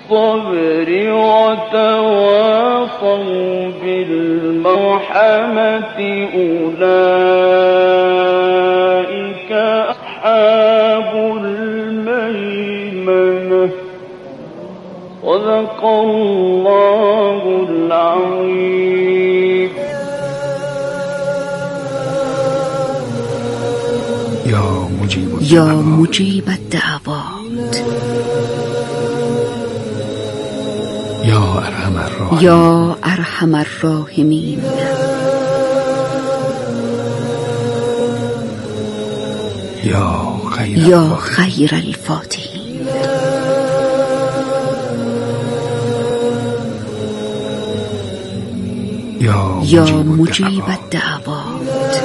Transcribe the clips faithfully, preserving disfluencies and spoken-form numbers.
بالصبر وتواصوا بالمرحمة أولئك أصحاب الميمنة صدق الله العظيم. یا مجیب الدعوات یا ارحم الراحمین یا ارحم الراحمین یا خیر یا خیر الفاتحین یا مجیب الدعوات.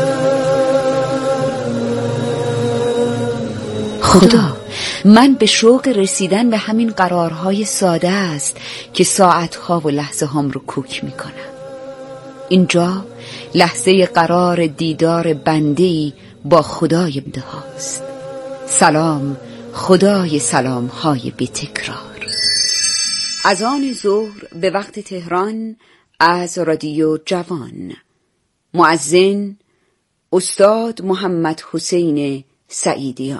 خدا، من به شوق رسیدن به همین قرارهای ساده است که ساعتها و لحظه هام رو کوک میکنم. اینجا لحظه قرار دیدار بنده‌ای با خدای بنده هاست. سلام خدای سلام های بی تکرار. از آن ظهر به وقت تهران از رادیو جوان. مؤذن استاد محمد حسین سعیدیان.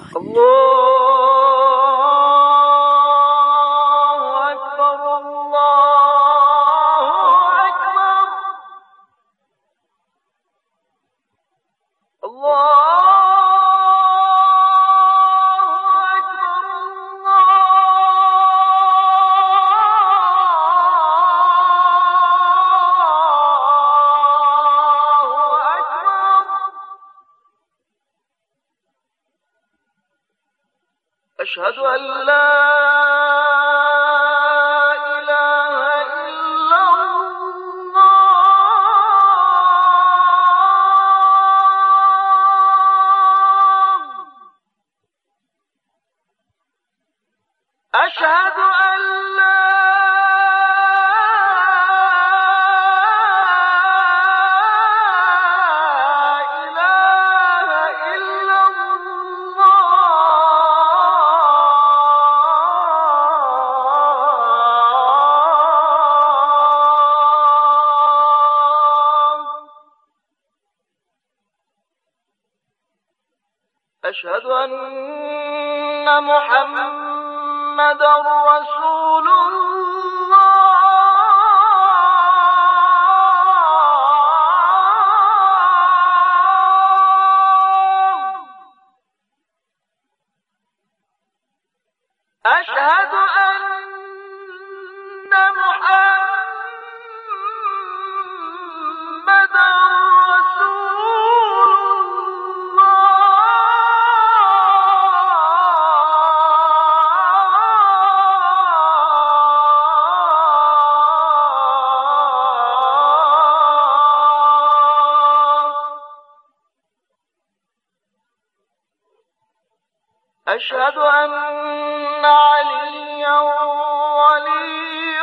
أشهد أن لا إله إلا الله. أشهد أن لا أشهد أن محمد رسول الله. أشهد أن محمد أشهد أن عليا ولي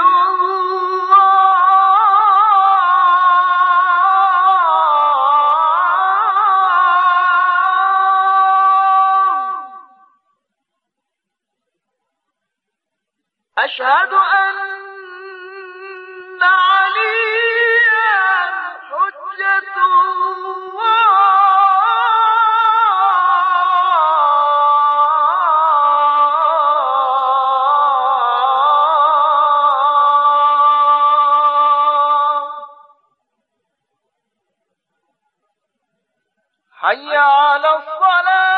الله. أشهد أن عليا حجة الله. حي على الصلاة.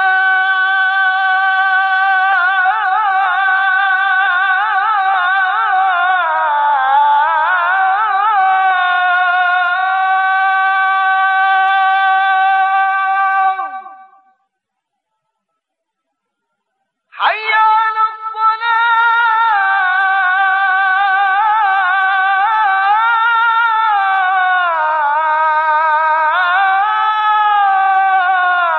حي على الصلاة.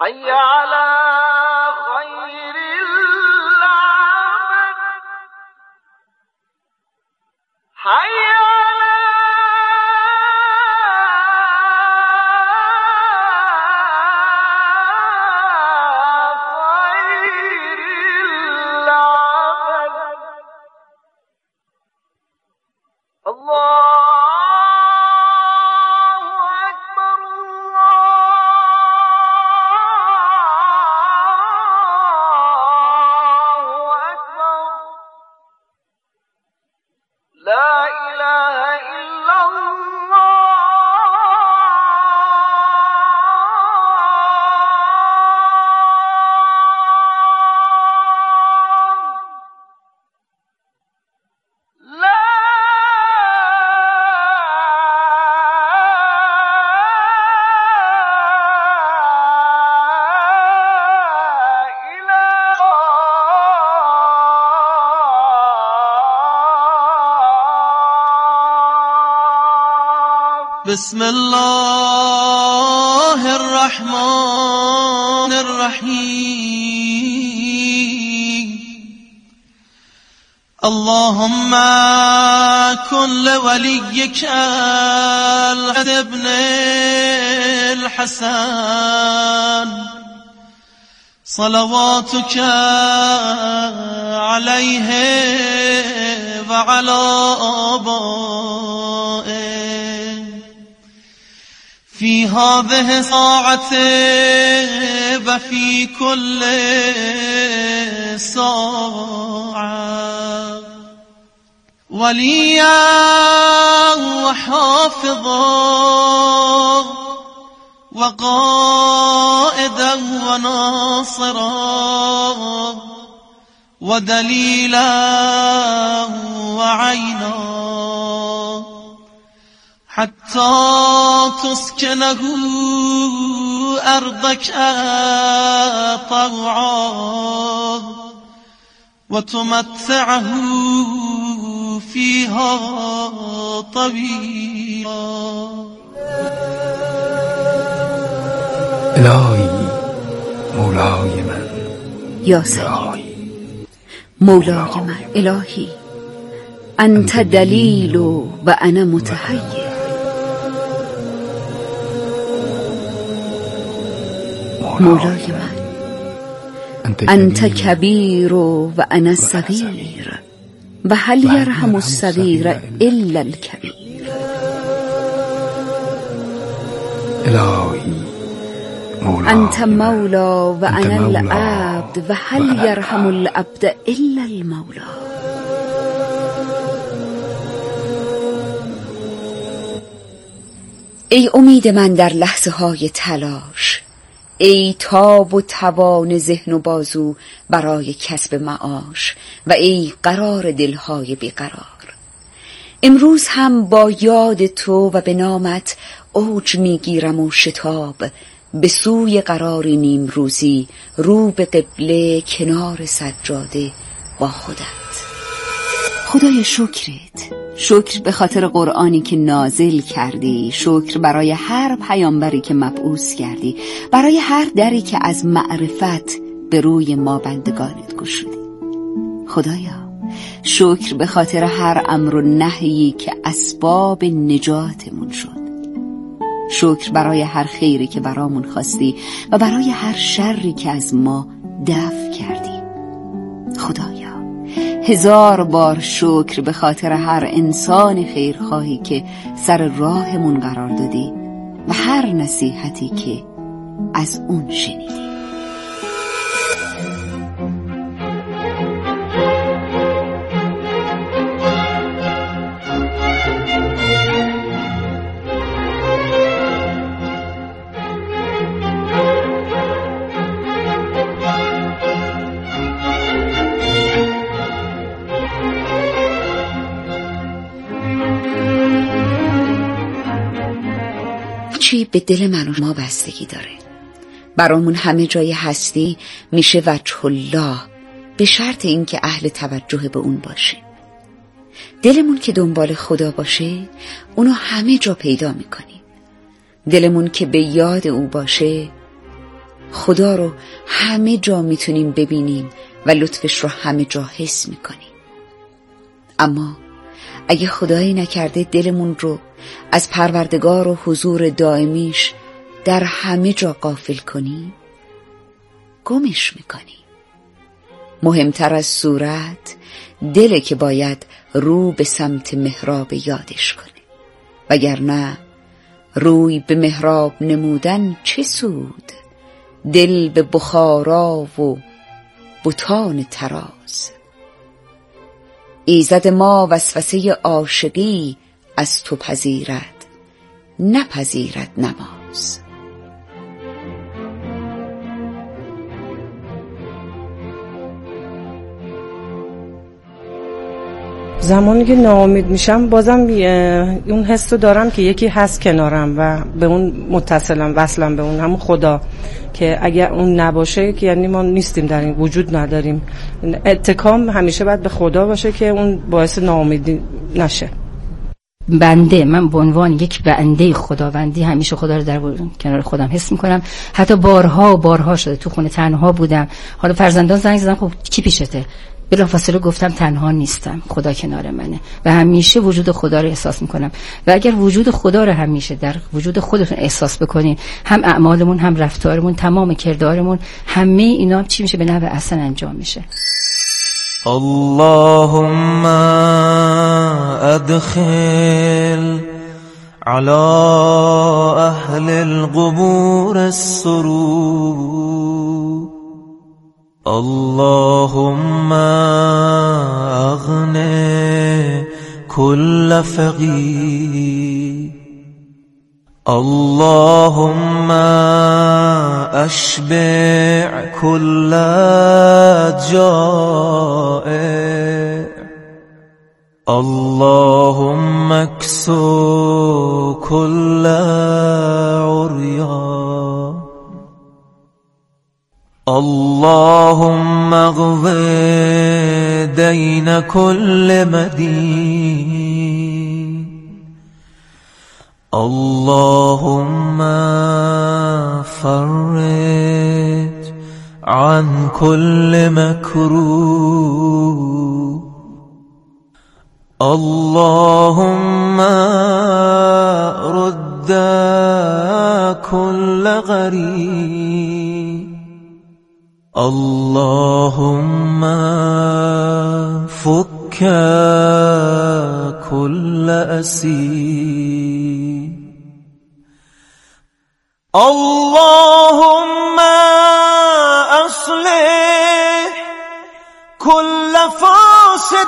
حي على خير العمل حي بسم الله الرحمن الرحيم اللهم كن لوليك ابن الحسن صلواتك عليه وعلى آبائه في هذه الساعة وفي كل ساعة وليا وحافظا وقائدا وناصرا ودليلا وعينا حتى تسكنه أرضك طوعا وتمتعه فيها طويلا. الهی مولای من، یا سید مولای من، الهی انت دلیل و انا متحیر. مولای من، انت کبیر و انا صغیر و هل یرحم الصغیر الا الکبیر. الهی انت مولا و انا العبد و هل یرحم العبد الا المولا. ای امید من در لحظه های تلاش، ای تاب و توان ذهن و بازو برای کسب معاش و ای قرار دلهای بیقرار، امروز هم با یاد تو و به نامت اوج میگیرم و شتاب به سوی قراری نیم روزی، رو به قبله کنار سجاده با خودت. خدای شکرت، شکر به خاطر قرآنی که نازل کردی، شکر برای هر پیامبری که مبعوث کردی، برای هر دری که از معرفت به روی ما بندگانت گشودی. خدایا شکر به خاطر هر امر و نهی که اسباب نجاتمون شد، شکر برای هر خیری که برامون خواستی و برای هر شری که از ما دفع کردی. خدایا هزار بار شکر به خاطر هر انسان خیرخواهی که سر راهمون قرار دادی و هر نصیحتی که از اون شنیدی. چی به دل من و ما بستگی داره. برامون همه جای هستی میشه وجه الله، به شرط اینکه اهل توجه به اون باشه. دلمون که دنبال خدا باشه اونو همه جا پیدا میکنیم. دلمون که به یاد او باشه خدا رو همه جا میتونیم ببینیم و لطفش رو همه جا حس میکنیم. اما اگه خدایی نکرده دلمون رو از پروردگار و حضور دائمیش در همه جا غافل کنیم، گمش میکنیم. مهمتر از صورت دله که باید رو به سمت محراب یادش کنه، وگرنه روی به محراب نمودن چه سود؟ دل به بخارا و بتان تراز. ایزد ما وسوسه عاشقی از تو پذیرد، نپذیرد نماز. زمانی که ناامید میشم بازم اون حس رو دارم که یکی هست کنارم و به اون متصلم، وصلم به اون، همون خدا، که اگر اون نباشه که یعنی ما نیستیم، در این وجود نداریم. اتکام همیشه باید به خدا باشه که اون باعث ناامیدی نشه. بنده، من به عنوان یک بنده خداوندی همیشه خدا رو در کنار خودم حس میکنم. حتی بارها و بارها شده تو خونه تنها بودم، حالا فرزندان زنگ زدن خب کی پیشته، بلافاصله گفتم تنها نیستم، خدا کنار منه و همیشه وجود خدا رو احساس میکنم. و اگر وجود خدا رو همیشه در وجود خودتون احساس بکنین، هم اعمالمون، هم رفتارمون، تمام کردارمون، همه اینا چی میشه؟ به نحو احسن انجام میشه. اللهم ادخل على اهل القبور السرور، اللهم اغن كل فقير، اللهم اشبع كل جائع، اللهم اكسو كل عريان، اللهم اغض دين كل مدين، اللهم فرج عن كل مكروه، اللهم رد كل غريب، اللهم فك كل أسير، اللهم أصلح كل فاسد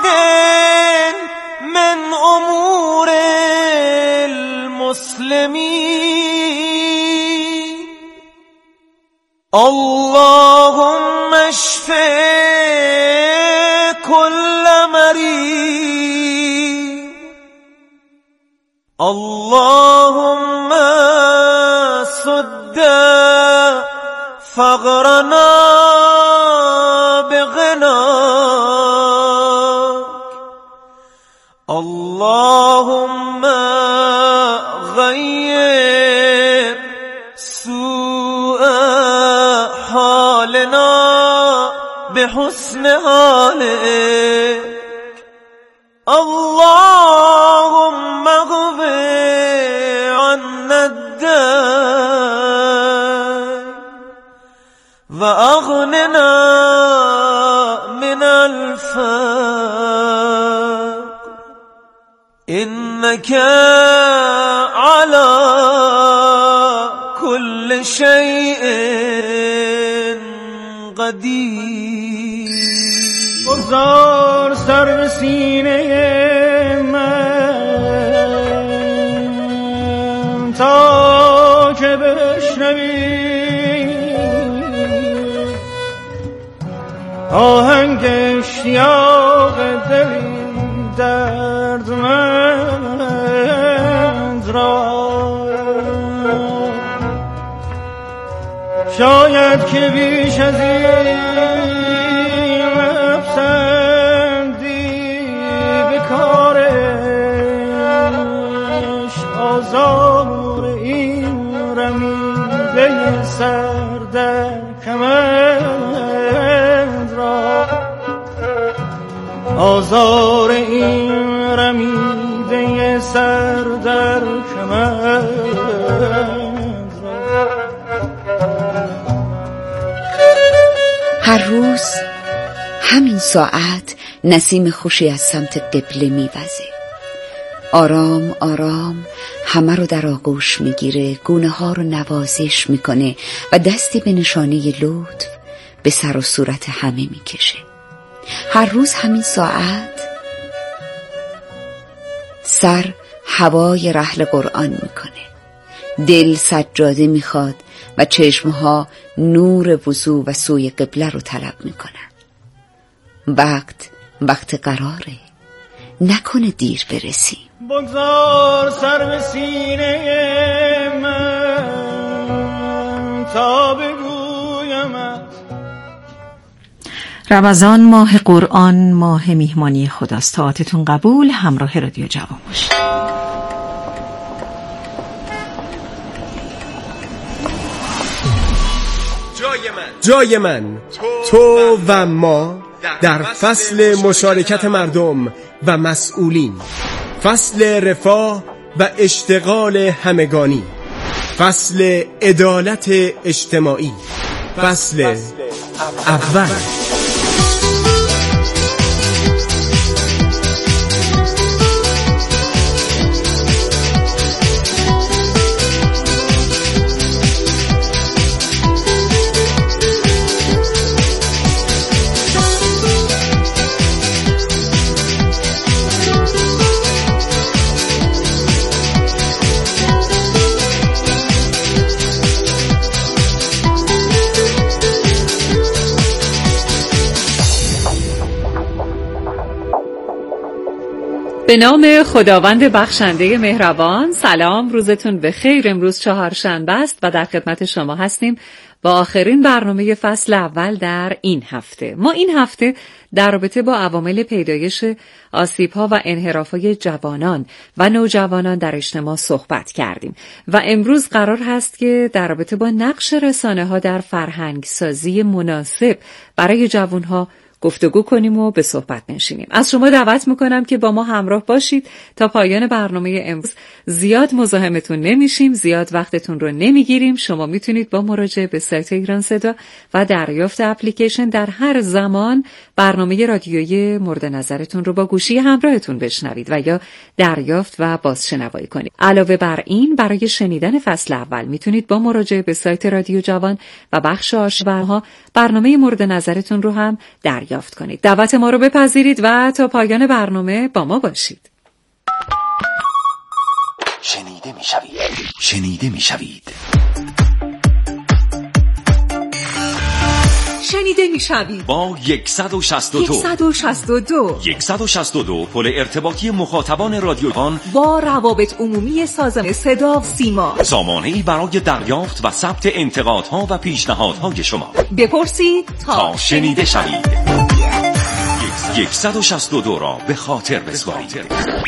من أمور المسلمين، اللهم اشف كل مريض، اللهم سد فقرنا بغناك، اللهم غير سوء حالنا بحسن حالك، اللهم اغفر عنا الدين وأغننا من الفقر، إنك على كل شيء قدیر. بگذار سر به سینه من تا که بشنوی آهنگ اشتیاق دلی دردمند را، شاید که بیش از این بپسندی به کارش، آزار این رمیده سر در کمند را، آزار این رمیده سر در کمند را. هر روز همین ساعت نسیم خوشی از سمت قبله میوزه. آرام آرام همه رو در آغوش میگیره، گونه ها رو نوازش میکنه و دستی به نشانه لطف به سر و صورت همه میکشه. هر روز همین ساعت سر هوای رحل قرآن میکنه، دل سجاده میخواد و چشمها نور وضو و سوی قبله رو طلب میکنن. وقت وقت قراره، نکنه دیر برسیم. بگذار سر به سینه من تا بگویمت. رمضان ماه قرآن، ماه میهمانی خداست. طاعتتون قبول. همراه رادیو جوان باشید. جای من، تو و ما در فصل مشارکت مردم و مسئولین، فصل رفاه و اشتغال همگانی، فصل عدالت اجتماعی، فصل اول. به نام خداوند بخشنده مهربان. سلام، روزتون بخیر. امروز چهارشنبه است و در خدمت شما هستیم با آخرین برنامه فصل اول در این هفته. ما این هفته در رابطه با عوامل پیدایش آسیب‌ها و انحراف‌های جوانان و نوجوانان در اجتماع صحبت کردیم و امروز قرار هست که در رابطه با نقش رسانه‌ها در فرهنگ‌سازی مناسب برای جوان‌ها گفتگو کنیم و به صحبت نشینیم. از شما دعوت میکنم که با ما همراه باشید تا پایان برنامه امروز. زیاد مزاحمتون نمیشیم، زیاد وقتتون رو نمیگیریم. شما میتونید با مراجعه به سایت ایران صدا و دریافت اپلیکیشن در هر زمان برنامه رادیویی مورد نظرتون رو با گوشی همراهتون بشنوید و یا دریافت و بازشنوایی کنید. علاوه بر این، برای شنیدن فصل اول میتونید با مراجعه به سایت رادیو جوان و بخش آرشیوها برنامه مورد نظرتون رو هم دریافت یافت کنید. دعوت ما رو بپذیرید و تا پایان برنامه با ما باشید. شنیده میشوید. شنیده میشوید. شنیده میشوید با صد و شصت و دو صد و شصت و دو صد و شصت و دو پل ارتباطی مخاطبان رادیو جوان با روابط عمومی سازمان صدا و سیما، سامانه‌ای برای دریافت و ثبت انتقادها و پیشنهادهای شما. بپرسید تا, تا شنیده شوید. صد و شصت و دو را به خاطر بسپارید.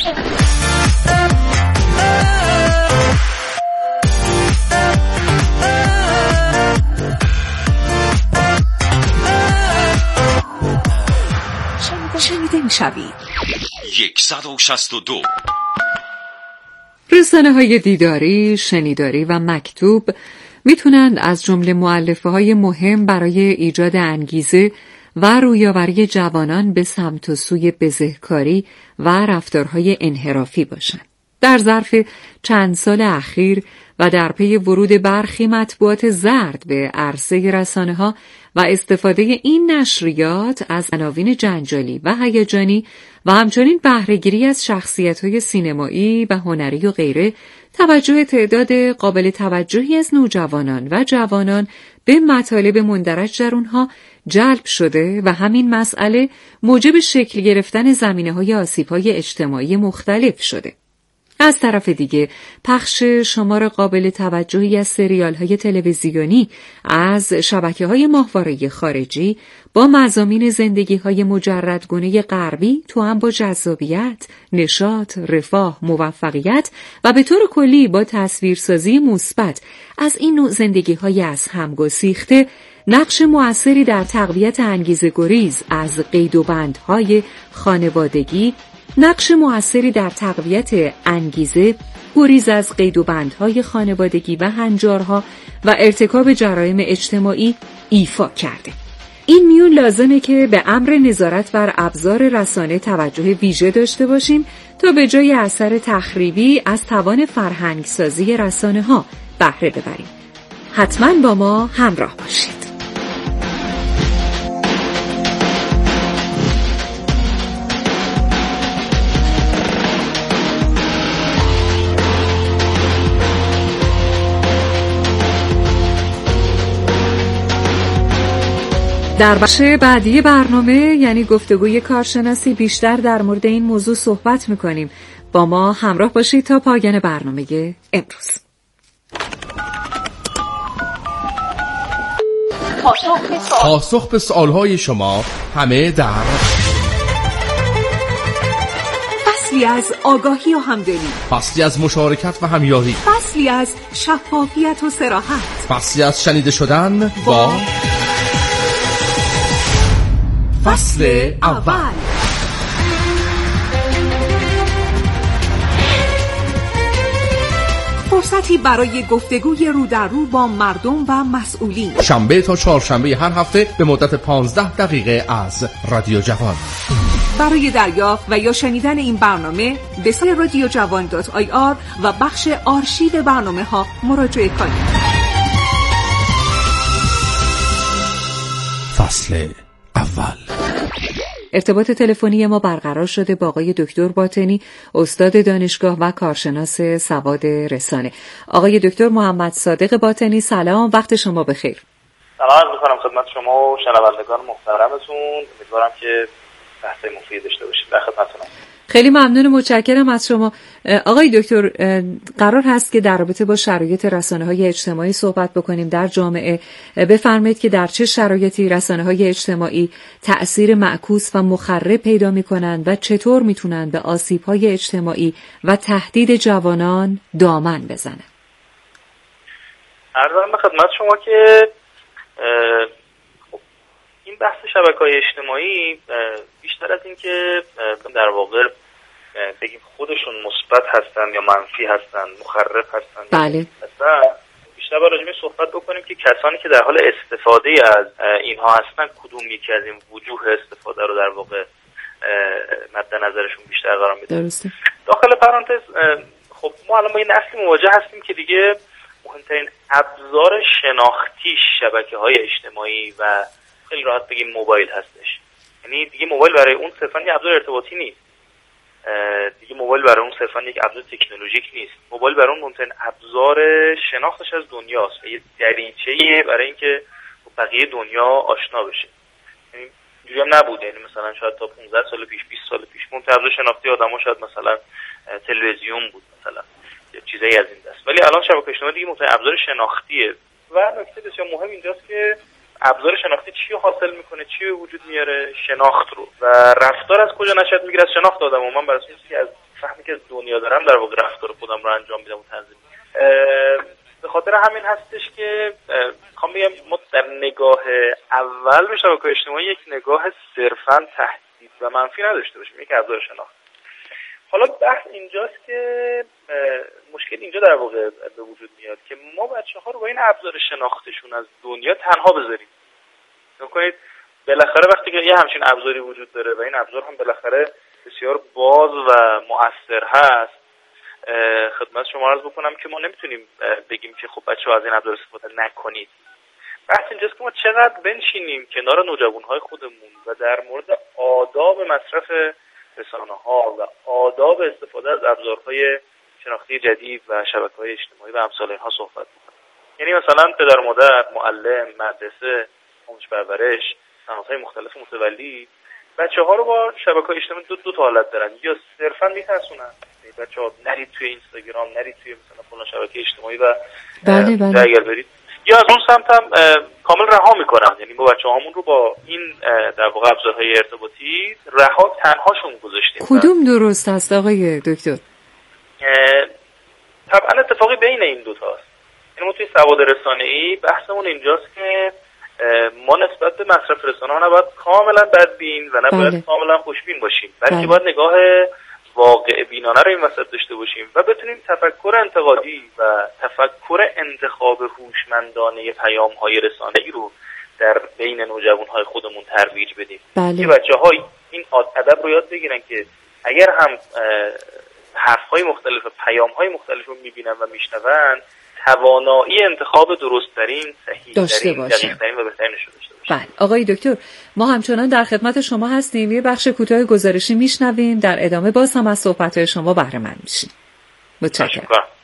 شنیده میشوید. صد و شصت و دو. رسانه‌های دیداری، شنیداری و مکتوب میتونند از جمله مؤلفه‌های مهم برای ایجاد انگیزه و رویاوری جوانان به سمت و سوی بزهکاری و رفتارهای انحرافی باشند. در ظرف چند سال اخیر و در پی ورود برخی مطبوعات زرد به عرصه رسانه‌ها و استفاده این نشریات از عناوین جنجالی و هیجانی و همچنین بهره‌گیری از شخصیت‌های سینمایی و هنری و غیره، توجه تعداد قابل توجهی از نوجوانان و جوانان به مطالب مندرج در اونها جلب شده و همین مسئله موجب شکل گرفتن زمینه‌های آسیب‌های اجتماعی مختلف شده. از طرف دیگه پخش شمار قابل توجهی از سریال‌های تلویزیونی از شبکه‌های ماهواره خارجی با مضامین زندگی‌های مجردگونه غربی تو هم با جذابیت، نشاط، رفاه، موفقیت و به طور کلی با تصویرسازی مثبت از این نوع زندگی‌های از هم گسیخته نقش مؤثری در تقویت انگیزه گریز از قید و بندهای خانوادگی، نقش مؤثری در تقویت انگیزه گریز از قید و بندهای خانوادگی و هنجارها و ارتکاب جرایم اجتماعی ایفا کرده. این میون لازمه که به امر نظارت بر ابزار رسانه توجه ویژه داشته باشیم تا به جای اثر تخریبی از توان فرهنگسازی رسانه ها بهره ببریم. حتما با ما همراه باشید. در بخش بعدی برنامه یعنی گفتگوی کارشناسی بیشتر در مورد این موضوع صحبت میکنیم. با ما همراه باشید تا پایان برنامه امروز. پاسخ به سوالهای شما همه در فصلی از آگاهی و همدلی، فصلی از مشارکت و همیاری، فصلی از شفافیت و صراحت، فصلی از شنیده شدن با فصل اول. فرصتی برای گفتگوی رو در رو با مردم و مسئولین، شنبه تا چهارشنبه هر هفته به مدت پانزده دقیقه از رادیو جوان. برای دریافت و یا شنیدن این برنامه به سایت رادیو جوان دات آی آر و بخش آرشیو برنامه ها مراجعه کنید. فصل اول. ارتباط تلفنی ما برقرار شده با آقای دکتر باطنی، استاد دانشگاه و کارشناس سواد رسانه. آقای دکتر محمد صادق باطنی، سلام، وقت شما بخیر. سلام می‌کنم خدمت شما و شنوندگان محترمتون. امیدوارم که بحث مفید داشته باشید. در خدمتتونم. خیلی ممنون و متشکرم از شما. آقای دکتر، قرار هست که در رابطه با شرایط رسانه‌های اجتماعی صحبت بکنیم در جامعه. بفرمایید که در چه شرایطی رسانه‌های اجتماعی تأثیر معکوس و مخرب پیدا می‌کنند و چطور می‌تونند به آسیب‌های اجتماعی و تهدید جوانان دامن بزنند. عرضم به خدمت شما که این بحث شبکه‌های اجتماعی بیشتر از این که در واقع بگیم خودشون مثبت هستن یا منفی هستن، مخرب هستن، بله، بیشتر باید راجع صحبت بکنیم که کسانی که در حال استفاده از اینها هستن کدوم یکی از این وجوه استفاده رو در واقع مد نظرشون بیشتر قرار میدن. درسته. داخل پرانتز خب ما الان با این نسلی مواجه هستیم که دیگه مهمترین ابزار شناختی شبکه‌های اجتماعی و خیلی راحت بگیم موبایل هستش. یعنی دیگه موبایل برای اون صرفاً یه ابزار ارتباطی نیست. دیگه موبایل برای اون صرفاً یک ابزار تکنولوژیک نیست. موبایل برای اون مهمترین ابزار شناختش از دنیاست و یه دریچه‌ای برای اینکه با بقیه دنیا آشنا بشه. یعنی اینجوری هم نبود، یعنی مثلا شاید تا پانزده سال پیش، بیست سال پیش مهمترین ابزار شناختی آدم‌ها شاید مثلا تلویزیون بود مثلا یا چیزایی از این دست. ولی الان شبکه اجتماعی دیگه مهمترین ابزار شناختیه و نکته بسیار مهم اینجاست که ابزار شناختی چی رو حاصل میکنه، چی رو وجود میاره؟ شناخت رو. و رفتار از کجا نشأت میگیره؟ از شناخت آدم. و من برای اینکه از فهمی که از دنیا دارم در واقع رفتار خودم رو انجام میدم و تنظیم میدم. به خاطر همین هستش که میخوام بگم ما در نگاه اول به شبکه‌های اجتماعی یک نگاه صرفاً تهدید و منفی نداشته باشیم، یک ابزار شناخت. حالا بحث اینجاست که مشکل اینجا در واقع به وجود میاد که ما بچه‌ها رو با این ابزار شناختشون از دنیا تنها بذاریم. نکنید بالاخره وقتی که یه همچین ابزاری وجود داره و این ابزار هم بالاخره بسیار باز و مؤثر هست، خدمت شما عرض بکنم که ما نمیتونیم بگیم که خب بچه‌ها از این ابزار استفاده نکنید. بحث اینجاست که ما چقدر بنشینیم کنار نوجوان‌های خودمون و در مورد آداب مصرف رسانه‌ها و آداب استفاده از ابزارهای شناختی جدید و شبکه‌های اجتماعی و امثال اینها صحبت بکنیم. یعنی مثلا پدر و مادر، معلم، مدرسه، آموزش پرورش، نهادهای مختلف متولی بچه‌ها رو با شبکه‌های اجتماعی دو, دو تا حالت دارن، یا صرفاً میترسونن، یعنی بچه‌ها نرید توی اینستاگرام، نرید توی مثلا فلان شبکه اجتماعی و بله بله. اگر برید یا از اون سمت هم کامل رها میکنن، یعنی ما بچه‌هامون رو با این در واقع ابزارهای ارتباطی رها تنهاشون گذاشتیم. کدوم درست است آقای دکتر؟ طبعا اتفاقی بین این دو تاست. یعنی ما توی سواد رسانه‌ای بحثمون اینجاست که ما نسبت به مصرف رسانه‌ها نباید کاملا بدبین و نباید بله. کاملا خوشبین باشیم، بلکه بله. باید نگاه واقع بینانه رو این وسط داشته باشیم و بتونیم تفکر انتقادی و تفکر انتخاب هوشمندانه پیام‌های رسانه‌ای رو در بین نوجوان‌های خودمون ترویج بدیم. بله. که بچه‌ها این ادب رو یاد بگیرن که اگر هم حرف‌های مختلف و پیام‌های مختلف رو می‌بینن و می‌شنون، توانایی انتخاب درست‌ترین، صحیح‌ترین، دقیق‌ترین و بهترینش رو داشته باشن. بله آقای دکتر، ما همچنان در خدمت شما هستیم. یه بخش کوتاه گزارشی میشنویم، در ادامه باز هم از صحبت‌های شما بهره مند میشیم. متشکرم.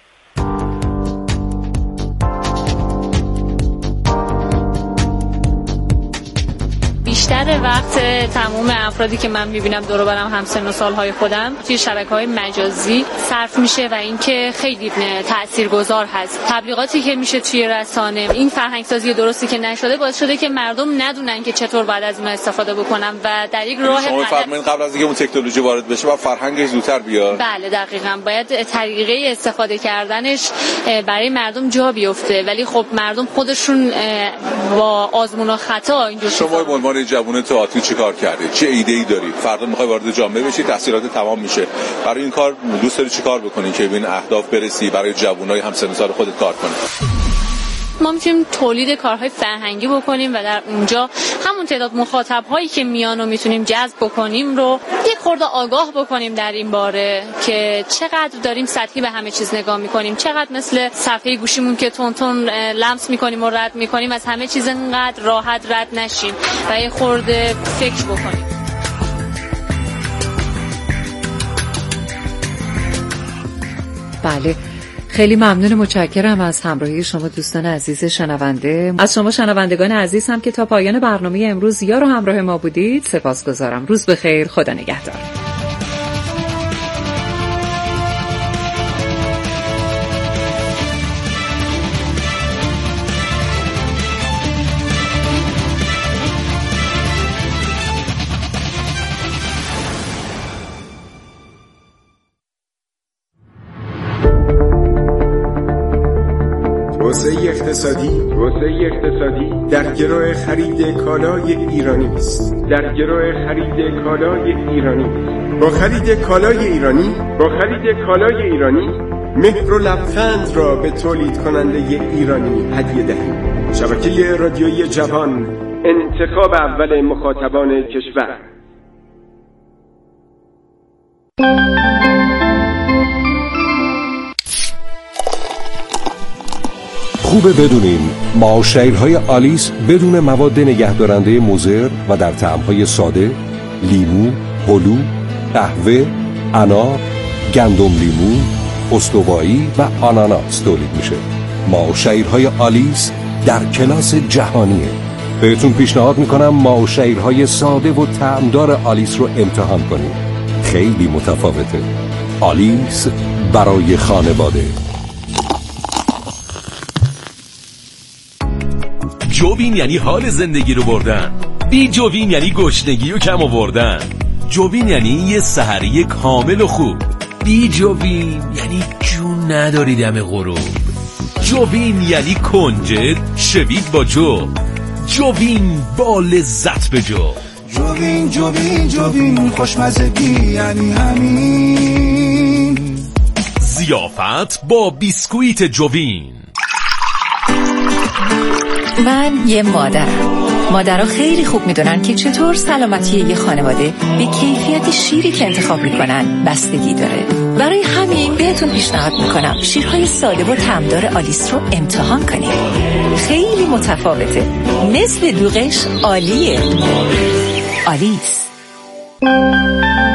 بیشتر وقت تمام افرادی که من میبینم دور و برم همسن و سالهای خودم توی شبکه‌های مجازی صرف میشه و اینکه خیلی تاثیرگذار هست. تبلیغاتی که میشه توی رسانه، این فرهنگسازی درستی که نشده باعث شده که مردم ندونن که چطور باید از اون استفاده بکنن و در یک راه شما فرمایید قبل از اینکه اون تکنولوژی وارد بشه با فرهنگش زودتر بیاد. بله دقیقاً، باید طریقه استفاده کردنش برای مردم جا بیفته، ولی خب مردم خودشون با آزمون و خطا اینجوری. شما به عنوان جوون تئاتری چیکار کردید؟ چه ایده‌ای دارید؟ فردا می‌خوای وارد جامعه بشی، تحصیلات تمام میشه. برای این کار دوست داری چیکار بکنی که به این اهداف برسی، برای جوونای همسن و سال خودت کار کنی؟ ما میتونیم تولید کارهای فرهنگی بکنیم و در اونجا همون تعداد مخاطب‌هایی که میان رو میتونیم جذب بکنیم رو یک خورده آگاه بکنیم در این باره که چقدر داریم سطحی به همه چیز نگاه میکنیم، چقدر مثل صفحه گوشیمون که تون تون لمس میکنیم و رد میکنیم از همه چیز اینقدر راحت رد نشیم و یک خورده فکر بکنیم. بله، خیلی ممنون، متشکرم از همراهی شما دوستان عزیز شنونده. از شما شنوندگان عزیز هم که تا پایان برنامه امروز یار و همراه ما بودید سپاسگزارم. روز بخیر، خدا نگهدار. توسعه اقتصادی توسعه اقتصادی در گرو خرید کالای ایرانی است. در گرو خرید کالای ایرانی است. با خرید کالای ایرانی با خرید کالای ایرانی مهر و لبخند را به تولید کننده ایرانی هدیه دهید. شبکه رادیویی جوان، انتخاب اول مخاطبان کشور. خوبه بدونین معاشرهای آلیس بدون مواد نگهدارنده مضر و در طعم‌های ساده، لیمو، هلو، قهوه، انار، گندم لیمو، استوایی و آناناس تولید میشه. معاشرهای آلیس در کلاس جهانیه. بهتون پیشنهاد میکنم معاشرهای ساده و طعمدار آلیس رو امتحان کنید. خیلی متفاوته. آلیس برای خانواده. جوین یعنی حال زندگی رو بردن، بی جوین یعنی گشنگی رو کم آوردن. جوین یعنی یه سحری کامل و خوب. بی جوین یعنی جون نداری دم غروب. جوین یعنی کنجد شوید با جو. جوین با لذت به جو. جوین جوین جوین خوشمزگی یعنی همین. ضیافت با بیسکویت جوین. من یه مادرم. مادرها خیلی خوب میدونن که چطور سلامتی یه خانواده به کیفیت شیری که انتخاب میکنن بستگی داره. برای همین بهتون پیشنهاد میکنم شیرهای ساده و طعمدار آلیس رو امتحان کنید. خیلی متفاوته، مثل دوغش عالیه. آلیس.